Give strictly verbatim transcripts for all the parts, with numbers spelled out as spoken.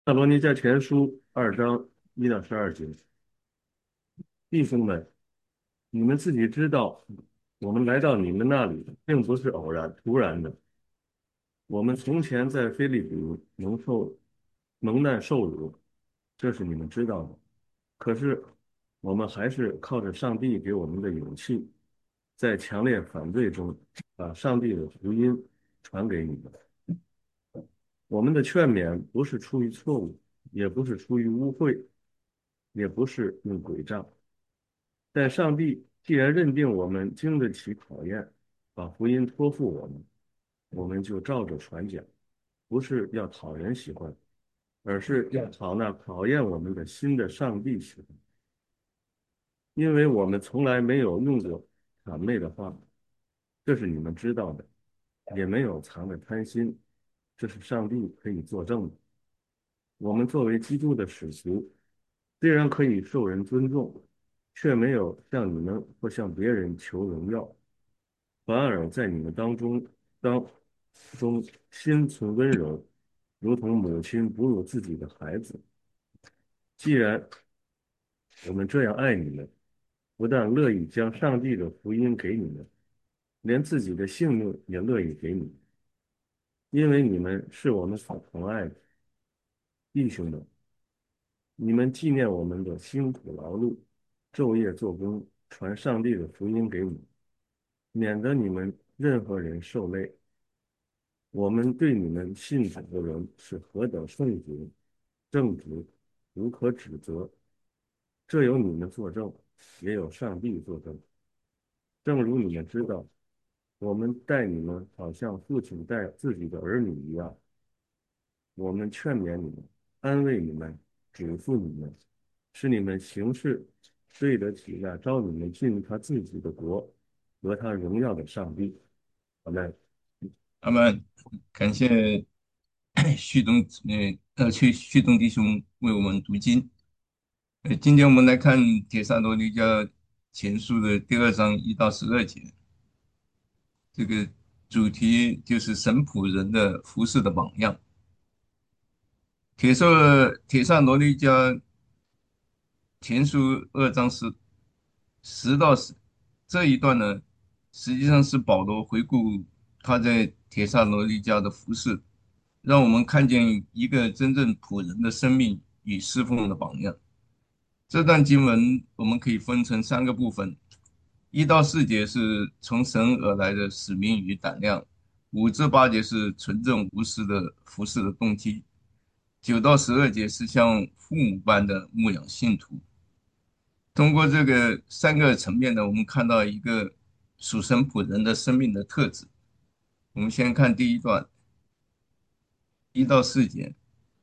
萨罗尼迦前书二章一到十二节，弟兄们，你们自己知道，我们来到你们那里，并不是偶然、突然的。我们从前在菲利比蒙受蒙难受辱，这是你们知道的。可是我们还是靠着上帝给我们的勇气，在强烈反对中，把上帝的福音传给你们。我们的劝勉不是出于错误，也不是出于污秽，也不是用诡诈。但上帝既然认定我们经得起考验，把福音托付我们，我们就照着传讲，不是要讨人喜欢，而是要讨那考验我们的心的上帝喜欢。因为我们从来没有用过谄媚的话，这是你们知道的，也没有藏着贪心，这是上帝可以作证的。我们作为基督的使徒，虽然可以受人尊重，却没有向你们或向别人求荣耀，反而在你们当中当中心存温柔，如同母亲哺乳自己的孩子。既然我们这样爱你们，不但乐意将上帝的福音给你们，连自己的性命也乐意给你们，因为你们是我们所疼爱的弟兄们。你们纪念我们的辛苦劳碌，昼夜做工，传上帝的福音给你，免得你们任何人受累。我们对你们信主的人是何等圣洁、正直，无可指责。这有你们作证，也有上帝作证。正如你们知道，我们待你们好像父亲待自己的儿女一样。我们劝勉你们，安慰你们，嘱咐你们，使你们行事对得起那招你们进他自己的国和他荣耀的上帝。好嘞。 那么，感谢旭东呃呃，去旭东弟兄为我们读经。呃，今天我们来看《帖撒罗尼迦前书》的第二章一到十二节，这个主题就是神仆人的服侍的榜样。帖撒帖撒罗尼迦前书二章十十到十这一段呢，实际上是保罗回顾他在帖撒罗尼迦的服侍，让我们看见一个真正仆人的生命与侍奉的榜样。这段经文我们可以分成三个部分：一到四节是从神而来的使命与胆量，五至八节是纯正无私的服侍的动机，九到十二节是像父母般的牧养信徒。通过这个三个层面呢，我们看到一个属神仆人的生命的特质。我们先看第一段，一到四节。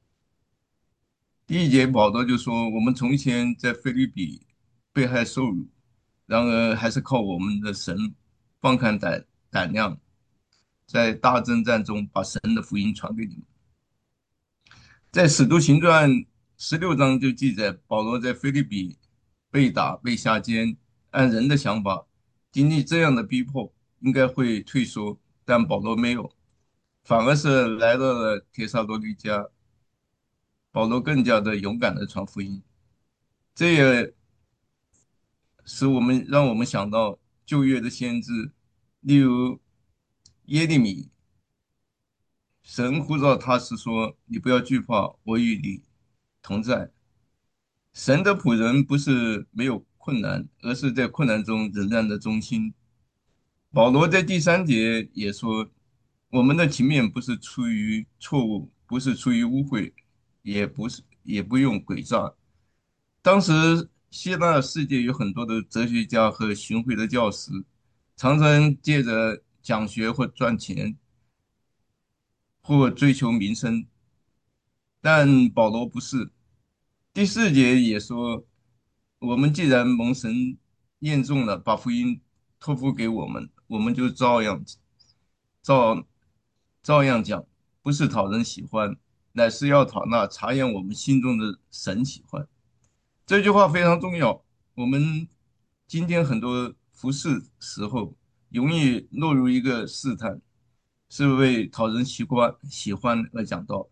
第一节保罗就说：“我们从前在菲律比被害受辱，然而还是靠我们的神放开胆胆量，在大征战中把神的福音传给你们。”在《使徒行传》十六章就记载，保罗在菲律比被打、被下监，按人的想法，经历这样的逼迫，应该会退缩，但保罗没有，反而是来到了帖撒罗尼迦，保罗更加的勇敢的传福音。这也使我们让我们想到旧约的先知，例如耶利米，神呼召他是说：“你不要惧怕，我与你同在。”神的仆人不是没有困难，而是在困难中仍然的忠心。保罗在第三节也说：“我们的勤勉不是出于错误，不是出于污秽，也不是也不用诡诈。”当时希腊世界有很多的哲学家和巡回的教师，常常借着讲学或赚钱或追求名声，但保罗不是。第四节也说，我们既然蒙神验中了，把福音托付给我们，我们就照样照照样讲，不是讨人喜欢，乃是要讨那察验我们心中的神喜欢。这句话非常重要。我们今天很多服侍时候，容易落入一个试探，是为讨人喜欢喜欢而讲道。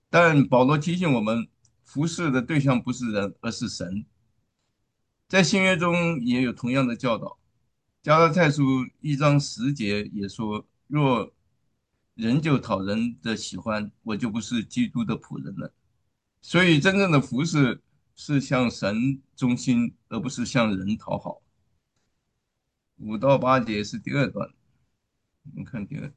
但保罗提醒我们，服侍的对象不是人，而是神。在新约中也有同样的教导。加拉太书一章十节也说：若人就讨人的喜欢，我就不是基督的仆人了。所以，真正的服侍是向神忠心，而不是向人讨好。五到八节是第二段，我们看第二。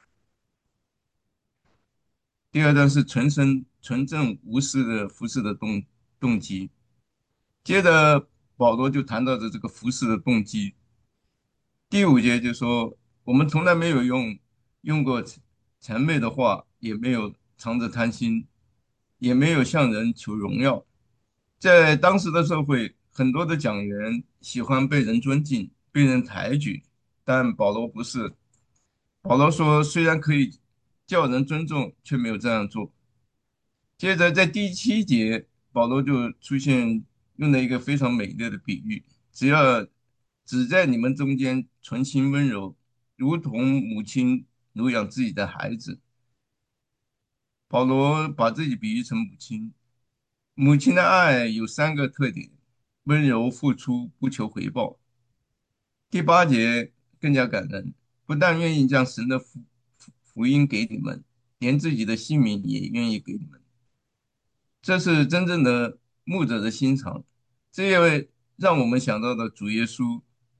第二段是纯真、纯正、无私的服侍的动动机。接着，保罗就谈到了这个服侍的动机。第五节就说，我们从来没有用用过谄媚的话，也没有藏着贪心，也没有向人求荣耀。在当时的社会，很多的讲员喜欢被人尊敬、被人抬举，但保罗不是。保罗说，虽然可以叫人尊重，却没有这样做。接着在第七节，保罗就出现用了一个非常美丽的比喻：只要只在你们中间存心温柔，如同母亲乳养自己的孩子。保罗把自己比喻成母亲，母亲的爱有三个特点：温柔、付出、不求回报。第八节更加感人，不但愿意将神的福福福音给你们，连自己的性命也愿意给你们。这是真正的牧者的心肠。这也让我们想到了主耶稣。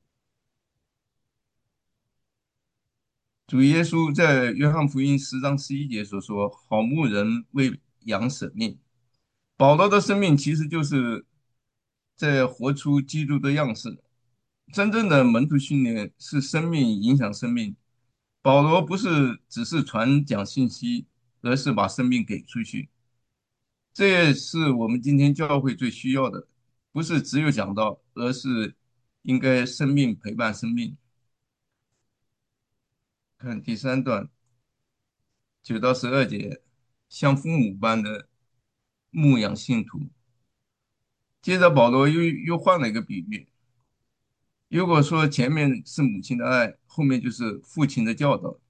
主耶稣在约翰福音十章十一节所说：“好牧人为羊舍命。”保罗的生命其实就是在活出基督的样式。真正的门徒训练是生命影响生命。保罗不是只是传讲信息，而是把生命给出去。这也是我们今天教会最需要的，不是只有讲道，而是应该生命陪伴生命。看第三段九到十二节，像父母般的牧养信徒。接着保罗又又换了一个比喻，如果说前面是母亲的爱，后面就是父亲的教导。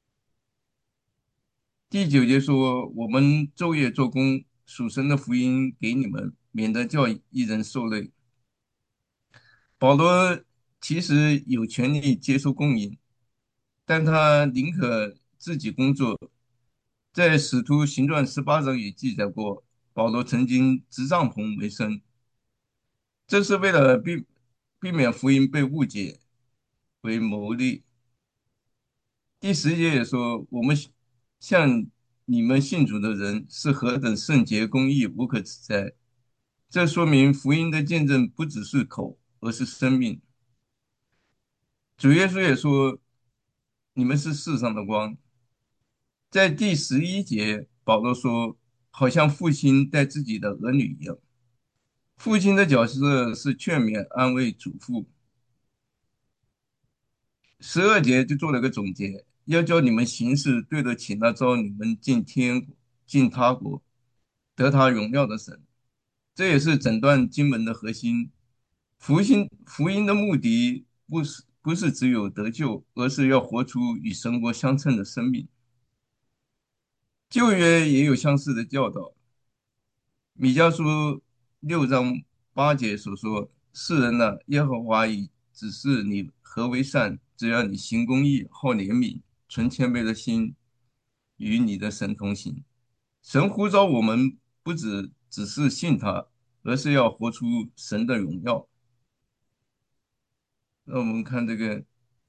第九节说：“我们昼夜做工，属神的福音给你们，免得叫一人受累。”保罗其实有权利接受供应，但他宁可自己工作。在《使徒行传》十八章也记载过，保罗曾经织帐篷为生，这是为了避避免福音被误解为牟利。第十节也说，我们向你们信主的人是何等圣洁、公义、无可指摘。这说明福音的见证不只是口，而是生命。主耶稣也说，你们是世上的光。在第十一节，保罗说，好像父亲带自己的儿女一样。父亲的角色是劝勉、安慰、嘱咐。十二节就做了个总结，要叫你们行事对得起那招你们进天国、进他国、得他荣耀的神。这也是整段经文的核心。福音福音的目的不是不是只有得救，而是要活出与神国相称的生命。旧约也有相似的教导，米迦书六章八节所说：“世人呢，耶和华已指示你何为善，只要你行公义、好怜悯、存谦卑的心，与你的神同行。”神呼召我们，不只只是信他，而是要活出神的荣耀。那我们看这个，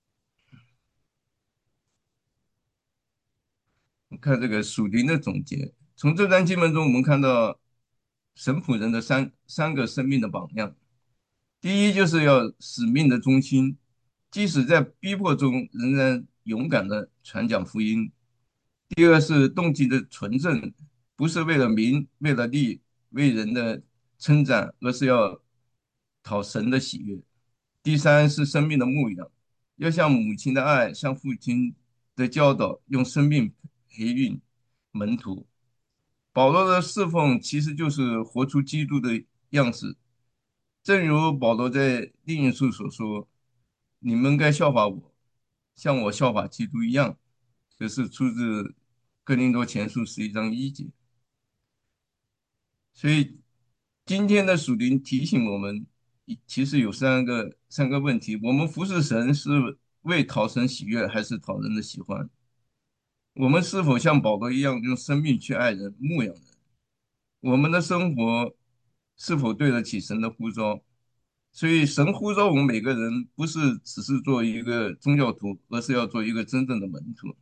看这个属灵的总结。从这段经文中，我们看到神仆人的三三个生命的榜样。第一，就是要使命的中心，即使在逼迫中，仍然勇敢的传讲福音。第二是动机的纯正，不是为了名、为了利、为人的称赞，而是要讨神的喜悦。第三是生命的牧养，要像母亲的爱，像父亲的教导，用生命培育门徒。保罗的侍奉其实就是活出基督的样式，正如保罗在另一处所说：“你们该效法我，像我效法基督一样。”这是出自哥林多前书十一章一节。 所以今天的属灵提醒我们，其实有三个三个问题：我们服侍神是为讨神喜悦，还是讨人的喜欢？我们是否像保罗一样用生命去爱人、牧养人？我们的生活是否对得起神的呼召？所以，神呼召我们每个人，不是只是做一个宗教徒，而是要做一个真正的门徒。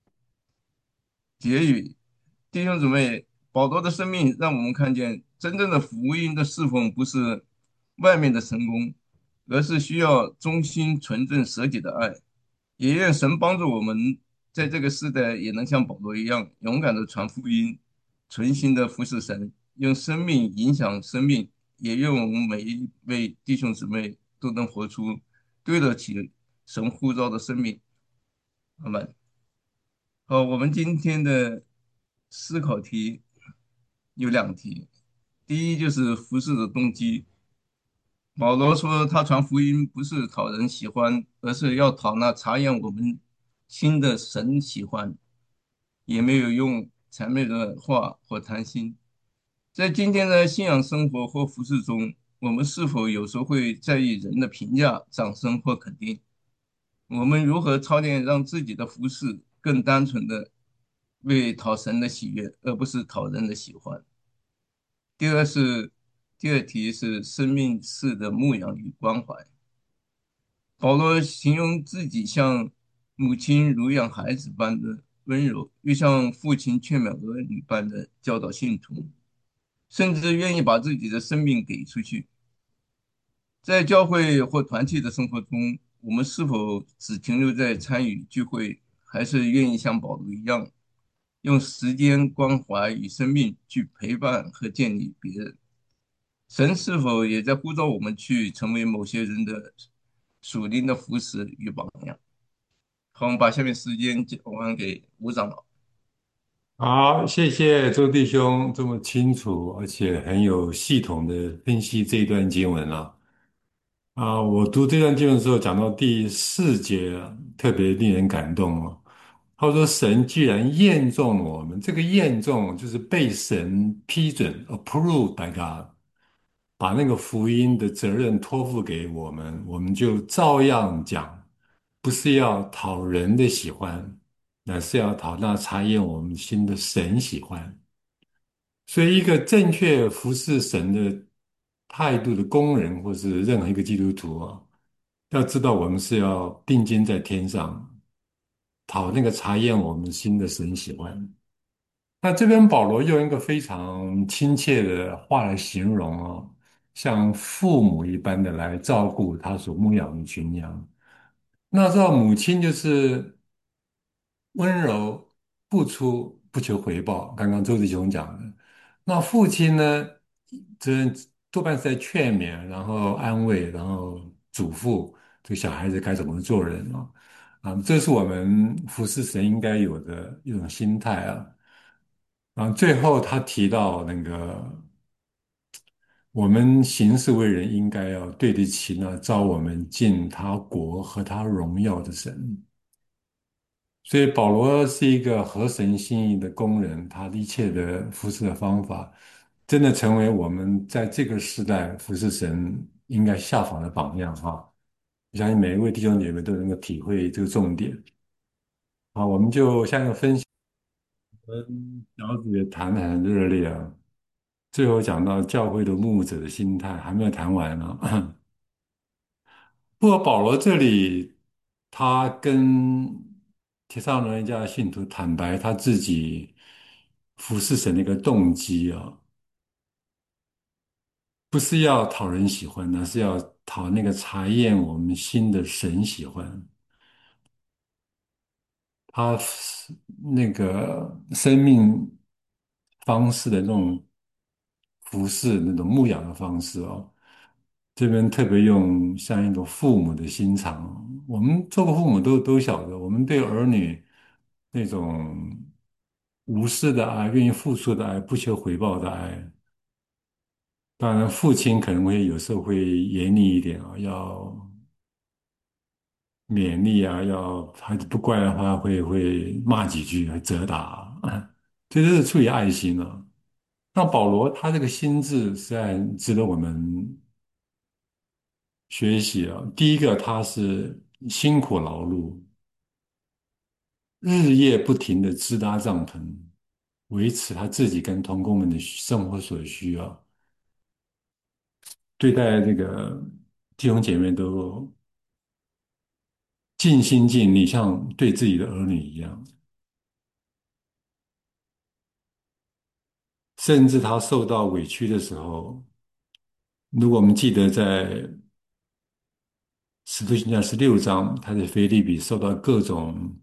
结语，弟兄姊妹，保罗的生命让我们看见，真正的福音的侍奉不是外面的成功，而是需要忠心、纯正、舍己的爱。也愿神帮助我们，在这个时代也能像保罗一样，勇敢的传福音，存心的服侍神，用生命影响生命。也愿我们每一位弟兄姊妹都能活出对得起神呼召的生命。阿门。好，我们今天的思考题有两题，第一就是服侍的动机。保罗说他传福音不是讨人喜欢，而是要讨那察验我们心的神喜欢，也没有用谄媚的话或谈心。在今天的信仰生活或服饰中，我们是否有时候会在意人的评价、掌声或肯定？我们如何操练让自己的服饰更单纯的为讨神的喜悦，而不是讨人的喜欢？第二是第二题是生命式的牧养与关怀。保罗形容自己像母亲乳养孩子般的温柔，又像父亲劝勉儿女般的教导信徒，甚至愿意把自己的生命给出去。在教会或团体的生活中，我们是否只停留在参与聚会，还是愿意像保罗一样，用时间、关怀与生命去陪伴和建立别人？神是否也在呼召我们去成为某些人的属灵的扶持与榜样？好，我们把下面时间交还给吴长老。 好，谢谢周弟兄这么清楚而且很有系统的分析这一段经文啊。啊，我读这段经文的时候，讲到第四节啊，特别令人感动哦。他说：“神既然验中我们，这个验中就是被神批准 （approved by God），把那个福音的责任托付给我们，我们就照样讲，不是要讨人的喜欢，乃是要讨那察验我们心的神喜欢。”所以，一个正确服侍神的态度的工人，或是任何一个基督徒啊，要知道我们是要定睛在天上，讨那个查验我们心的神喜欢。那这边保罗用一个非常亲切的话来形容哦，像父母一般的来照顾他所牧养的群羊。那知道母亲就是温柔付出，不求回报。刚刚周志雄讲的，那父亲呢，这多半是在劝勉，然后安慰，然后嘱咐这个小孩子该怎么做人啊。啊，这是我们服侍神应该有的一种心态啊。然后最后他提到那个，我们行事为人应该要对得起那召我们进他国和他荣耀的神。所以保罗是一个合神心意的工人，他一切的服侍的方法，真的成为我们在这个时代服侍神应该效仿的榜样哈。我相信每一位弟兄姐妹都能够体会这个重点。好，我们就下一个分享，嗯，小组也谈得很热烈啊。最后讲到教会的牧者的心态，还没有谈完呢。不过保罗这里，他跟提撒罗尼迦的信徒坦白他自己服侍神的一个动机啊，不是要讨人喜欢，而是要讨那个查验我们心的神喜欢。他是那个生命方式的那种服侍、那种牧养的方式哦，这边特别用像一种父母的心肠。我们做过父母都都晓得，我们对儿女那种无私的爱、愿意付出的爱、不求回报的爱。当然，父亲可能会有时候会严厉一点啊，要勉励啊，要孩子不乖的话会会骂几句，会责打啊，这都是出于爱心啊。 那保罗他这个心智实在值得我们学习啊。第一个，他是辛苦劳碌，日夜不停的支搭帐篷，维持他自己跟同工们的生活所需要，对待这个弟兄姐妹都尽心尽力，像对自己的儿女一样。甚至他受到委屈的时候，如果我们记得在使徒行传十六章，他在腓立比受到各种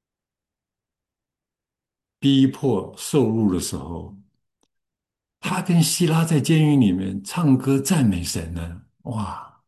逼迫受辱的时候，他跟希拉在监狱里面唱歌赞美神呢，哇，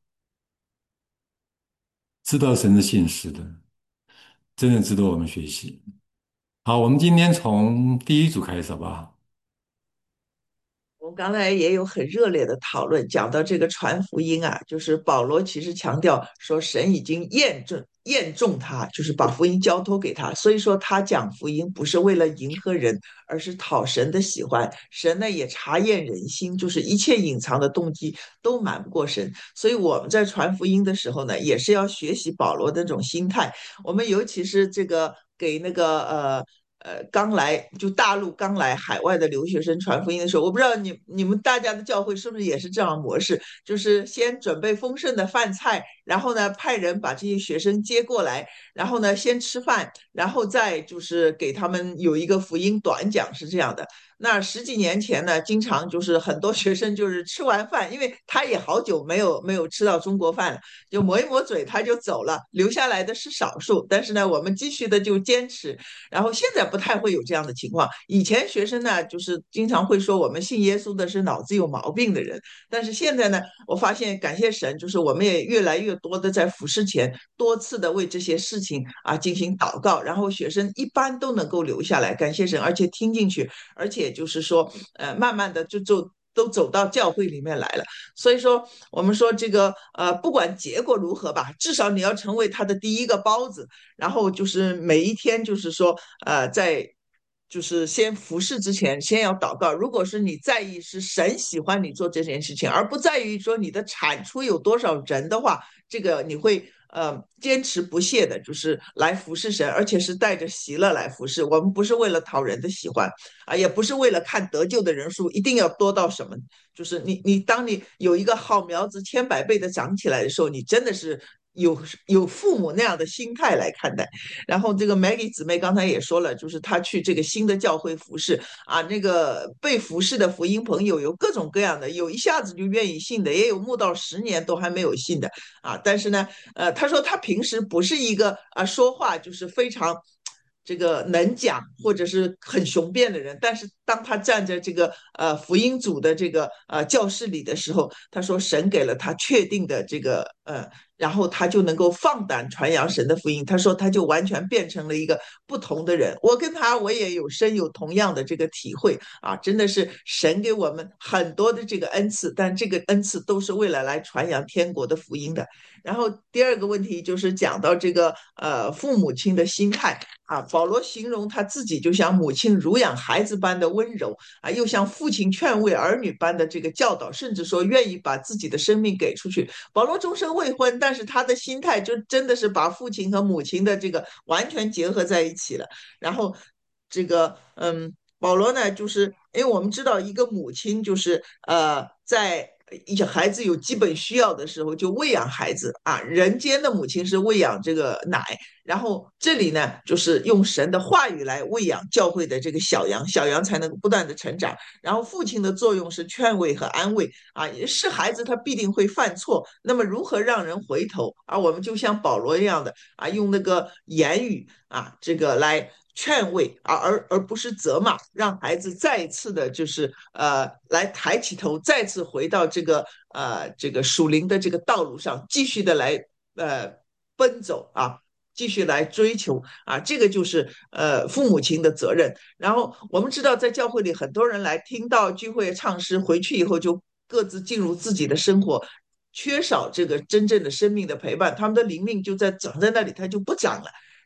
知道神是信实的，真的值得我们学习。好，我们今天从第一组开始，好不好？ 我们刚才也有很热烈的讨论，讲到这个传福音啊，就是保罗其实强调说，神已经验证验中他，就是把福音交托给他，所以说他讲福音不是为了迎合人，而是讨神的喜欢。神呢也察验人心，就是一切隐藏的动机都瞒不过神。所以我们在传福音的时候呢，也是要学习保罗的那种心态。我们尤其是这个给那个呃。呃，刚来就大陆刚来海外的留学生传福音的时候，我不知道你你们大家的教会是不是也是这样的模式，就是先准备丰盛的饭菜，然后呢派人把这些学生接过来，然后呢先吃饭，然后再就是给他们有一个福音短讲，是这样的。那十几年前呢，经常就是很多学生就是吃完饭，因为他也好久没有没有吃到中国饭了，就抹一抹嘴他就走了，留下来的是少数。但是呢，我们继续的就坚持，然后现在不太会有这样的情况。以前学生呢，就是经常会说我们信耶稣的是脑子有毛病的人，但是现在呢，我发现感谢神，就是我们也越来越多的在服侍前多次的为这些事情啊进行祷告，然后学生一般都能够留下来，感谢神，而且听进去，而且就是说，呃，慢慢的就就都走到教会里面来了。所以说，我们说这个呃，不管结果如何吧，至少你要成为他的第一个包子，然后就是每一天就是说，呃，在就是先服侍之前，先要祷告。如果是你在意是神喜欢你做这件事情，而不在于说你的产出有多少人的话，这个你会呃坚持不懈的，就是来服侍神，而且是带着喜乐来服侍。我们不是为了讨人的喜欢啊，也不是为了看得救的人数一定要多到什么，就是你你当你有一个好苗子千百倍的长起来的时候，你真的是。有有父母那样的心态来看待，然后这个 Maggie 姊妹刚才也说了，就是她去这个新的教会服侍啊，那个被服侍的福音朋友有各种各样的，有一下子就愿意信的，也有慕道十年都还没有信的啊。但是呢，呃，她说她平时不是一个啊说话就是非常。这个能讲或者是很雄辩的人，但是当他站在这个呃福音组的这个呃教室里的时候，他说神给了他确定的这个呃然后他就能够放胆传扬神的福音。他说他就完全变成了一个不同的人。我跟他我也有深有同样的这个体会啊，真的是神给我们很多的这个恩赐，但这个恩赐都是为了来传扬天国的福音的。然后第二个问题就是讲到这个呃父母亲的心态啊，保罗形容他自己就像母亲乳养孩子般的温柔啊，又像父亲劝慰儿女般的这个教导，甚至说愿意把自己的生命给出去。保罗终身未婚，但是他的心态就真的是把父亲和母亲的这个完全结合在一起了。然后这个嗯，保罗呢，就是因为我们知道一个母亲就是呃在。一些孩子有基本需要的时候，就喂养孩子啊。人间的母亲是喂养这个奶，然后这里呢，就是用神的话语来喂养教会的这个小羊，小羊才能不断的成长。然后父亲的作用是劝慰和安慰啊，是孩子他必定会犯错，那么如何让人回头啊？我们就像保罗一样的啊，用那个言语啊，这个来。劝慰啊，而而不是责骂，让孩子再一次的，就是呃，来抬起头，再次回到这个呃这个属灵的这个道路上，继续的来呃奔走啊，继续来追求啊，这个就是呃父母亲的责任。然后我们知道，在教会里，很多人来听到聚会唱诗，回去以后就各自进入自己的生活。缺少这个真正的生命的陪伴，他们的灵命就在长在那里，他就不长了。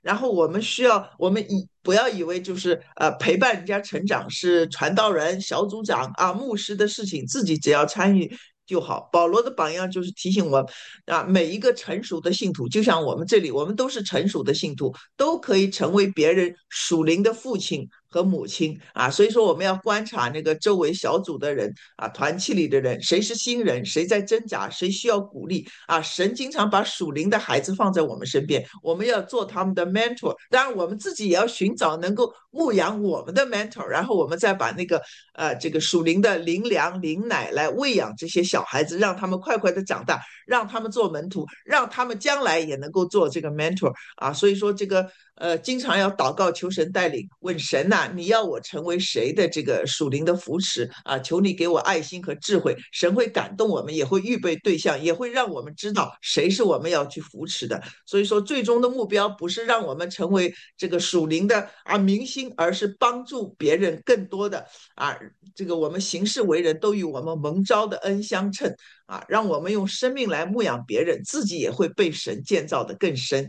然后我们需要，我们以不要以为就是呃陪伴人家成长是传道人、小组长啊、牧师的事情，自己只要参与就好。保罗的榜样就是提醒我们啊，每一个成熟的信徒，就像我们这里，我们都是成熟的信徒，都可以成为别人属灵的父亲和母亲啊。所以说，我们要观察那个周围小组的人啊，团契里的人，谁是新人，谁在挣扎，谁需要鼓励啊。神经常把属灵的孩子放在我们身边，我们要做他们的 mentor。当然，我们自己也要寻找能够牧养我们的 mentor，然后我们再把那个呃这个属灵的灵粮、灵奶来喂养这些小孩子，让他们快快的长大，让他们做门徒，让他们将来也能够做这个 mentor 啊。所以说这个呃，经常要祷告求神带领，问神呐、啊你要我成为谁的这个属灵的扶持啊？求你给我爱心和智慧，神会感动我们，也会预备对象，也会让我们知道谁是我们要去扶持的。所以说，最终的目标不是让我们成为这个属灵的啊明星，而是帮助别人更多的啊，这个我们行事为人都与我们蒙召的恩相称啊，让我们用生命来牧养别人，自己也会被神建造的更深。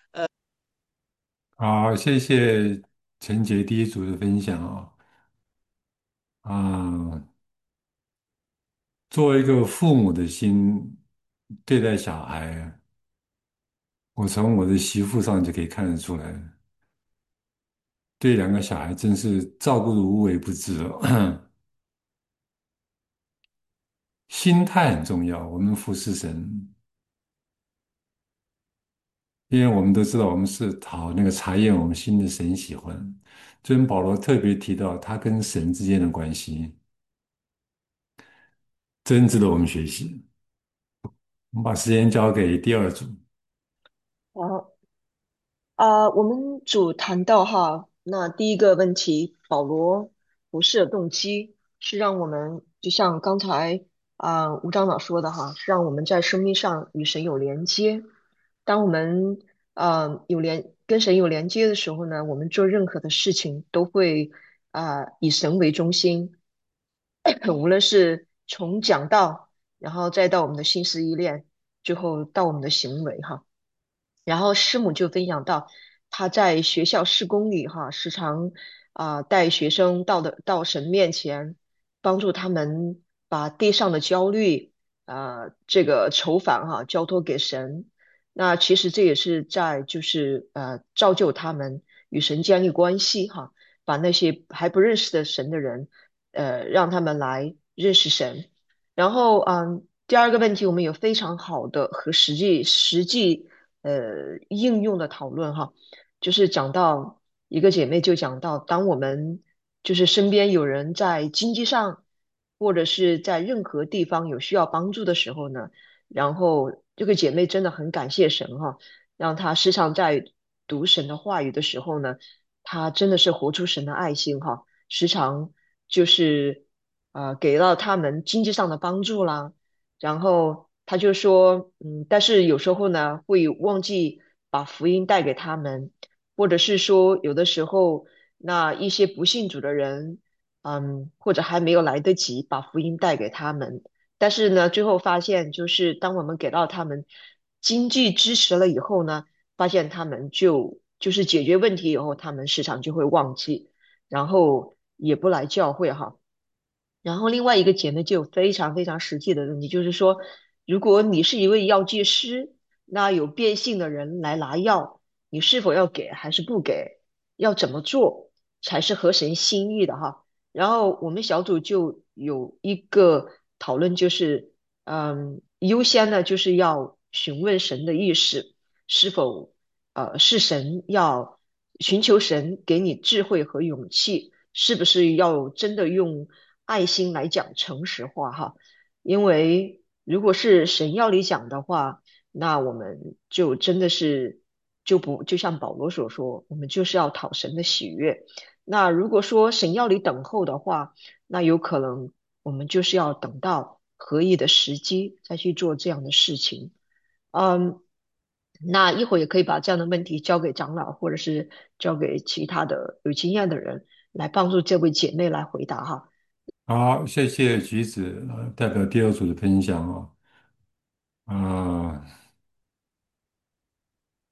好，谢谢陈杰第一组的分享哦。啊，作为一个父母的心对待小孩，我从我的媳妇上就可以看得出来，对两个小孩真是照顾的无微不至哦。心态很重要，我们服侍神，因为我们都知道我们是讨那个查验我们心的神喜欢。这边保罗特别提到他跟神之间的关系，真值得我们学习。我们把时间交给第二组。 好，啊、我们主谈到哈，那第一个问题，保罗不是的动机是让我们，就像刚才啊、吴长老说的哈，是让我们在生命上与神有连接。当我们啊、有连跟神有连接的时候呢，我们做任何的事情都会啊、以神为中心，无论是从讲道，然后再到我们的心思意念，最后到我们的行为哈。然后师母就分享到，她在学校施工里哈，时常啊、带学生到的到神面前，帮助他们把地上的焦虑啊、这个愁烦哈交托给神。那其实这也是在就是呃造就他们与神建立关系哈，把那些还不认识的神的人，呃让他们来认识神。然后嗯，第二个问题，我们有非常好的和实际实际呃应用的讨论哈，就是讲到一个姐妹就讲到，当我们就是身边有人在经济上或者是在任何地方有需要帮助的时候呢，然后这个姐妹真的很感谢神哈，让她时常在读神的话语的时候呢，她真的是活出神的爱心哈，时常就是呃给到他们经济上的帮助啦。然后他就说，嗯，但是有时候呢，会忘记把福音带给他们，或者是说，有的时候那一些不信主的人，嗯，或者还没有来得及把福音带给他们，但是呢，最后发现，就是当我们给到他们经济支持了以后呢，发现他们就就是解决问题以后，他们时常就会忘记，然后也不来教会哈。然后另外一个姐妹就有非常非常实际的问题，就是说，如果你是一位药剂师，那有变性的人来拿药，你是否要给还是不给？要怎么做才是合神心意的哈？然后我们小组就有一个讨论，就是嗯，优先呢就是要询问神的意识，是否呃是神要寻求神给你智慧和勇气，是不是要真的用爱心来讲诚实话哈？因为如果是神要你讲的话，那我们就真的是就不就像保罗所说，我们就是要讨神的喜悦。那如果说神要你等候的话，那有可能我们就是要等到合意的时机再去做这样的事情。嗯，那一会儿也可以把这样的问题交给长老，或者是交给其他的有经验的人来帮助这位姐妹来回答哈。 好，谢谢橘子，呃，代表第二组的分享哦。啊、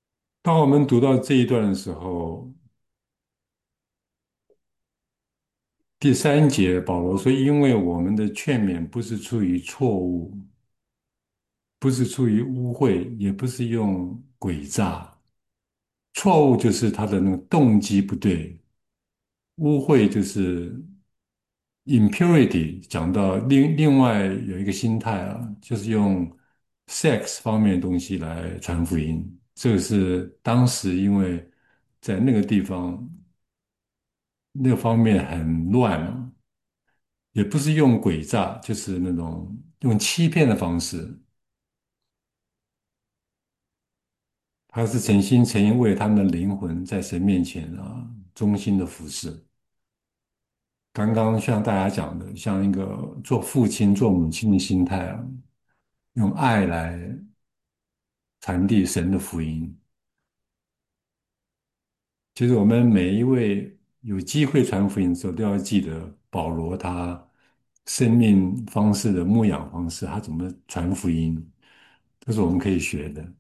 当我们读到这一段的时候，第三节保罗说：“因为我们的劝勉不是出于错误，不是出于污秽，也不是用诡诈。错误就是他的那个动机不对，污秽就是 impurity。讲到另另外有一个心态啊，就是用 sex 方面的东西来传福音。这个是当时因为在那个地方那个方面很乱啊，也不是用诡诈，就是那种用欺骗的方式。他是诚心诚意为他们的灵魂在神面前啊，忠心的服侍。刚刚像大家讲的，像一个做父亲、做母亲的心态啊，用爱来传递神的福音。其实我们每一位有机会传福音的时候，都要记得保罗他生命方式的牧养方式，他怎么传福音，这是我们可以学的。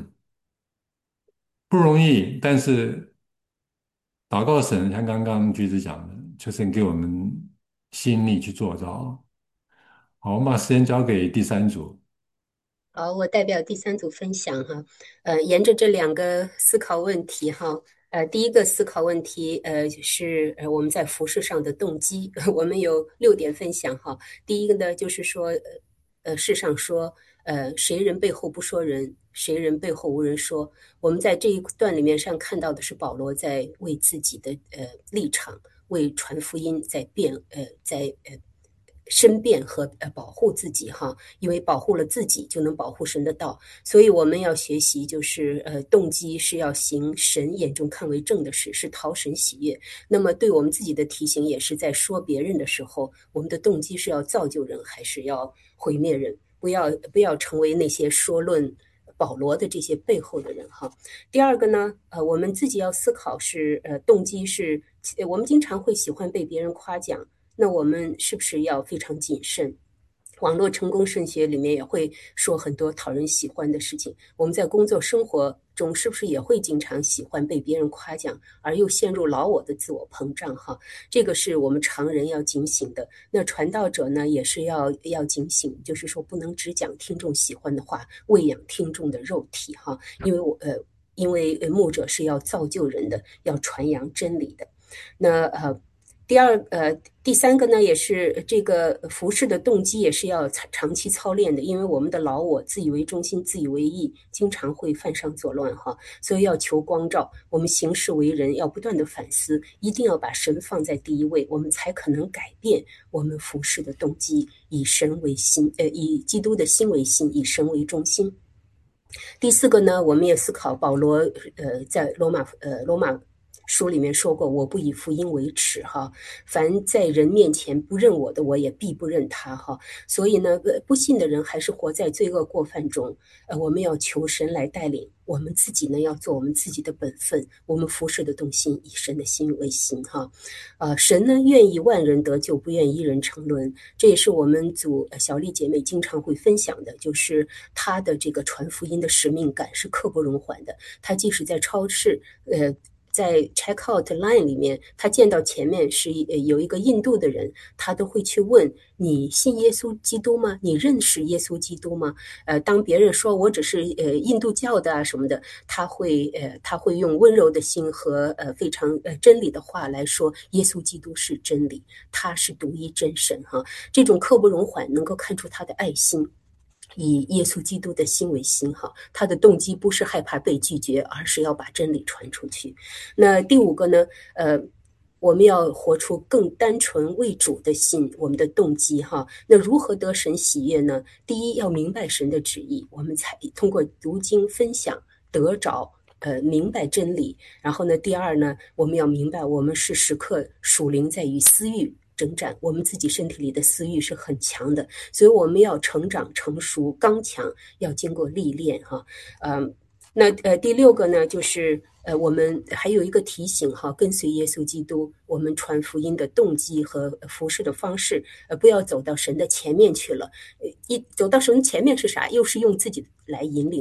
不容易，但是祷告神，像刚刚橘子讲的，求神给我们心力去做到。好，我们把时间交给第三组。 好，我代表第三组分享哈，呃，沿着这两个思考问题哈，呃，第一个思考问题，呃，是呃我们在服饰上的动机，我们有六点分享哈。第一个呢，就是说，呃，呃世上说，呃，谁人背后不说人，谁人背后无人说。我们在这一段里面上看到的是保罗在为自己的呃立场，为传福音在辩，呃，在呃。申辩和呃保护自己哈，因为保护了自己就能保护神的道，所以我们要学习，就是呃动机是要行神眼中看为正的事，是讨神喜悦。那么对我们自己的提醒也是在说别人的时候，我们的动机是要造就人，还是要毁灭人？不要不要成为那些说论保罗的这些背后的人哈。第二个呢，呃，我们自己要思考是呃动机是，我们经常会喜欢被别人夸奖。那我们是不是要非常谨慎？网络成功神学里面也会说很多讨人喜欢的事情。我们在工作生活中是不是也会经常喜欢被别人夸奖，而又陷入老我的自我膨胀？哈，这个是我们常人要警醒的。那传道者呢，也是要要警醒，就是说不能只讲听众喜欢的话，喂养听众的肉体哈。因为我呃，因为牧者是要造就人的，要传扬真理的。那呃。第二，呃，第三个呢，也是这个服饰的动机，也是要长期操练的。因为我们的老我自以为中心、自以为意，经常会犯上作乱哈，所以要求光照。我们行事为人要不断的反思，一定要把神放在第一位，我们才可能改变我们服饰的动机，以神为心，呃，以基督的心为心，以神为中心。第四个呢，我们也思考保罗，呃，在罗马，呃，罗马。书里面说过，我不以福音为耻哈，凡在人面前不认我的，我也必不认他哈。所以呢，不信的人还是活在罪恶过犯中，呃，我们要求神来带领，我们自己呢要做我们自己的本分，我们服侍的动心以神的心为心哈。呃，神呢愿意万人得救，不愿一人沉沦，这也是我们组小丽姐妹经常会分享的，就是她的这个传福音的使命感是刻不容缓的。她即使在超市，呃。在 check out line 里面，他见到前面是有一个印度的人，他都会去问你信耶稣基督吗？你认识耶稣基督吗？呃，当别人说我只是呃印度教的啊什么的，他会呃他会用温柔的心和呃非常呃真理的话来说，耶稣基督是真理，他是独一真神哈。这种刻不容缓，能够看出他的爱心。以耶稣基督的心为心哈，他的动机不是害怕被拒绝，而是要把真理传出去。那第五个呢，呃，我们要活出更单纯为主的心，我们的动机哈。那如何得神喜悦呢？第一，要明白神的旨意，我们才通过读经分享得着。呃，明白真理。然后呢，第二呢，我们要明白，我们是时刻属灵在与私欲征战，我们自己身体里的私欲是很强的，所以我们要成长成熟刚强，要经过历练哈。嗯，那呃第六个呢，就是呃我们还有一个提醒哈，跟随耶稣基督，我们传福音的动机和服侍的方式，呃不要走到神的前面去了。呃一走到神前面是啥？又是用自己来引领。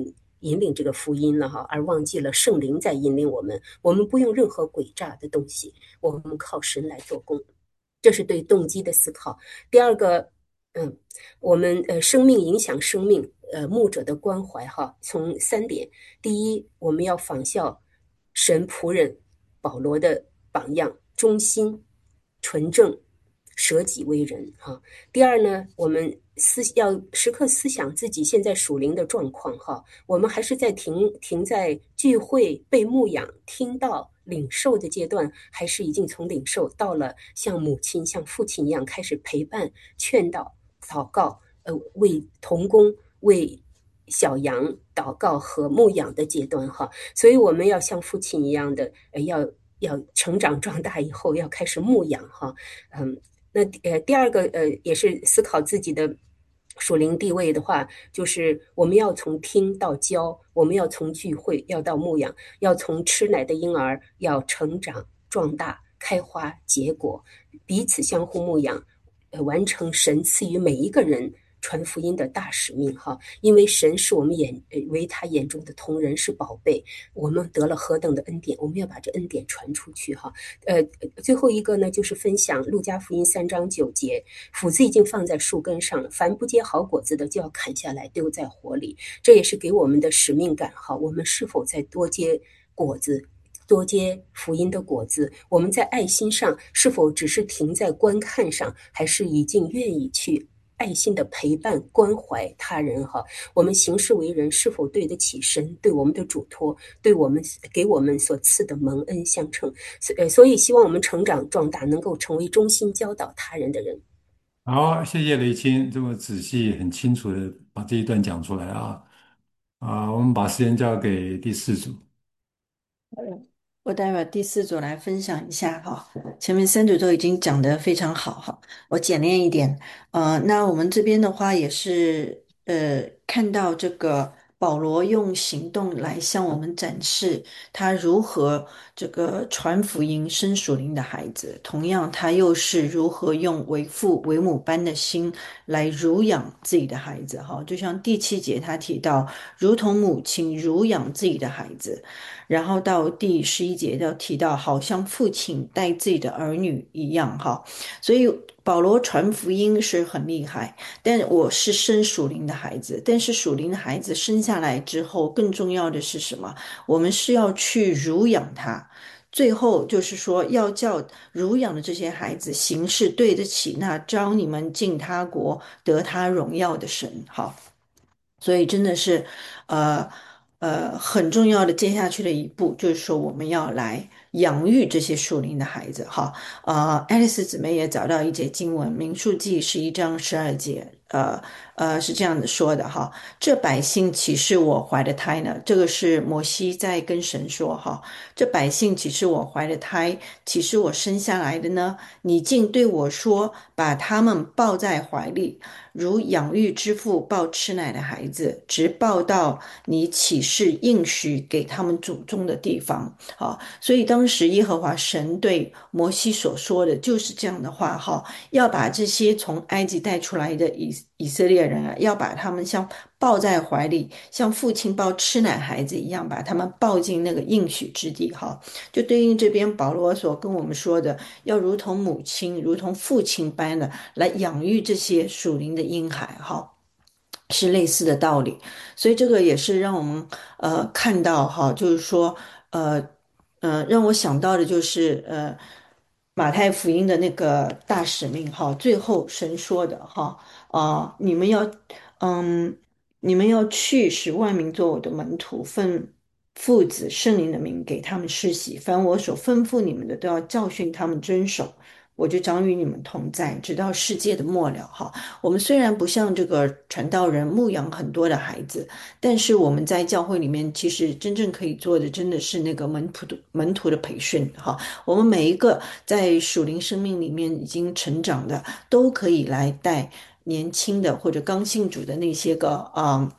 引领这个福音了哈，而忘记了圣灵在引领我们。我们不用任何诡诈的东西，我们靠神来做工。这是对动机的思考。第二个，嗯，我们呃生命影响生命，呃牧者的关怀哈，从三点：第一，我们要仿效神仆人保罗的榜样，忠心、纯正、舍己为人哈。第二呢，我们思要时刻思想自己现在属灵的状况哈，我们还是在停停在聚会、被牧养、听到、领受的阶段，还是已经从领受到了像母亲、像父亲一样开始陪伴、劝导、祷告，呃，为童工、为小羊祷告和牧养的阶段哈。所以我们要像父亲一样的，呃，要要成长壮大以后要开始牧养哈，嗯。那呃，第二个呃，也是思考自己的属灵地位的话，就是我们要从听到教，我们要从聚会要到牧养，要从吃奶的婴儿要成长壮大、开花结果，彼此相互牧养，呃，完成神赐予每一个人传福音的大使命哈。因为神是我们眼为他眼中的同人，是宝贝，我们得了何等的恩典，我们要把这恩典传出去哈。呃，最后一个呢，就是分享路加福音三章九节，斧子已经放在树根上了，凡不结好果子的就要砍下来丢在火里。这也是给我们的使命感哈。我们是否在多结果子？多结福音的果子，我们在爱心上是否只是停在观看上，还是已经愿意去爱心的陪伴关怀他人哈？我们行事为人是否对得起神对我们的嘱托，对我们给我们所赐的蒙恩相称？所所以希望我们成长壮大，能够成为忠心教导他人的人。 好，谢谢雷青这么仔细、很清楚的把这一段讲出来啊啊，我们把时间交给第四组。 我代表第四组来分享一下哈，前面三组都已经讲得非常好哈，我简练一点。呃，那我们这边的话也是呃看到这个保罗用行动来向我们展示他如何这个传福音生属灵的孩子，同样他又是如何用为父为母般的心来乳养自己的孩子哈，就像第七节他提到，如同母亲乳养自己的孩子。然后到第十一节要提到，好像父亲带自己的儿女一样哈，所以保罗传福音是很厉害，但我是生属灵的孩子，但是属灵的孩子生下来之后，更重要的是什么？我们是要去乳养他。最后就是说，要叫乳养的这些孩子行事对得起那招你们进他国得他荣耀的神。好，所以真的是，呃呃，很重要的接下去的一步，就是说我们要来养育这些属灵的孩子。哈，呃，爱丽丝姊妹也找到一节经文，民数记十一章十二节，呃呃，是这样子说的哈：这百姓岂是我怀的胎呢？这个是摩西在跟神说哈，这百姓岂是我怀的胎，岂是我生下来的呢？你竟对我说，把他们抱在怀里。如养育之父抱吃奶的孩子，直抱到你起誓应许给他们祖宗的地方。好，所以当时耶和华神对摩西所说的就是这样的话哈，要把这些从埃及带出来的以以色列人啊，要把他们像抱在怀里，像父亲抱吃奶孩子一样，把他们抱进那个应许之地哈。就对应这边保罗所跟我们说的，要如同母亲、如同父亲般的来养育这些属灵的婴孩哈。是类似的道理，所以这个也是让我们呃看到哈，就是说呃呃让我想到的就是呃马太福音的那个大使命哈，最后神说的哈啊、你们要嗯你们要去使万民做我的门徒，奉父子圣灵的名给他们施洗，凡我所吩咐你们的都要教训他们遵守。我就将与你们同在，直到世界的末了。哈，我们虽然不像这个传道人牧养很多的孩子，但是我们在教会里面，其实真正可以做的，真的是那个门徒的门徒的培训。哈，我们每一个在属灵生命里面已经成长的，都可以来带年轻的或者刚信主的那些个啊。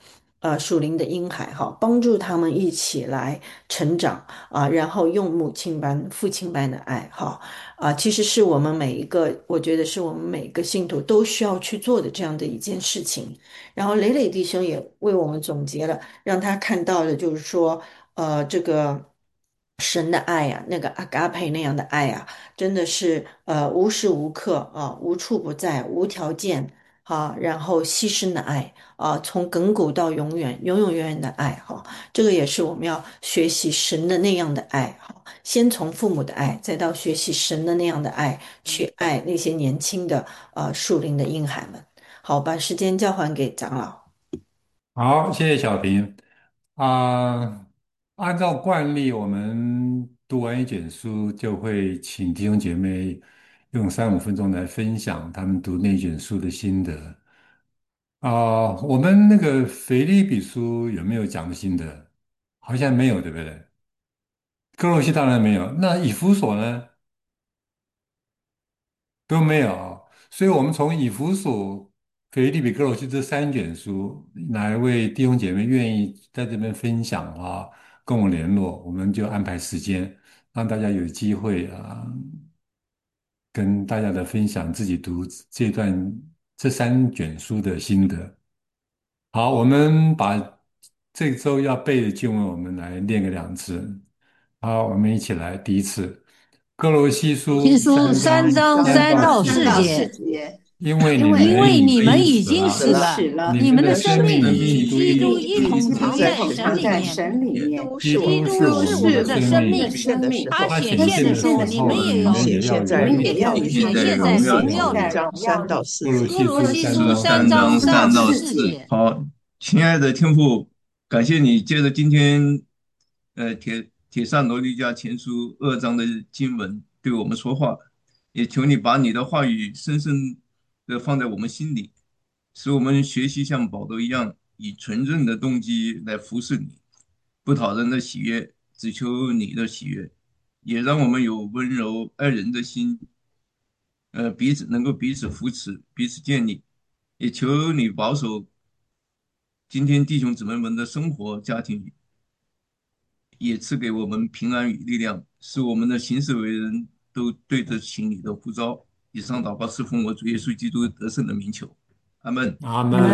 呃属灵的婴孩哈，帮助他们一起来成长啊，然后用母亲般、父亲般的爱哈啊，其实是我们每一个，我觉得是我们每个信徒都需要去做的这样的一件事情。然后磊磊弟兄也为我们总结了，让他看到的就是说，呃，这个神的爱呀、那个阿嘎培那样的爱呀、真的是呃无时无刻啊、无处不在、无条件啊，然后牺牲的爱啊，从亘古到永远、永永远远的爱哈、这个也是我们要学习神的那样的爱哈、先从父母的爱，再到学习神的那样的爱，去爱那些年轻的呃属灵的婴孩们。好，把时间交还给长老。 好，谢谢小平。啊、按照惯例，我们读完一卷书，就会请弟兄姐妹用三五分钟来分享他们读那卷书的心得。啊、我们那个腓立比书有没有讲的心得？好像没有，对不对？哥罗西当然没有。那以弗所呢？都没有，所以我们从以弗所、腓立比、哥罗西这三卷书，哪一位弟兄姐妹愿意在这边分享啊，跟我联络，我们就安排时间，让大家有机会啊，跟大家的分享自己读这段这三卷书的心得。好，我们把这周要背的经文，我们来念个两次。好，我们一起来，第一次，哥罗西书新书三章三章三三到到四四节， 节。因为你因为你们已经们已死了， 经死了， 你你们的们的生生命与命与基督基督一同一同藏在藏在神里面。 神里面。 都是基督我们基督是我们的生命，他他显显现的时现的时候，你候， 们也要你们也要显现在有也要显显现在现在荣耀里。 荣耀里。 章三到四哥罗节。 哥罗西书三三章章三到三到四。 四节。 好，亲爱的天父，感谢你借着今天，呃，铁铁扇罗尼迦前书二章的经文对我们说话，也求你把你的话语深深的放在我们心里，使我们学习像保罗一样，以纯正的动机来服侍你，不讨人的喜悦，只求你的喜悦，也让我们有温柔爱人的心，呃，彼此能够彼此扶持，彼此建立。也求你保守今天弟兄姊妹们的生活、家庭，也赐给我们平安与力量，使我们的行事为人都对得起你的呼召。以上祷告是奉我主耶稣基督得胜的名求，阿门。 阿门。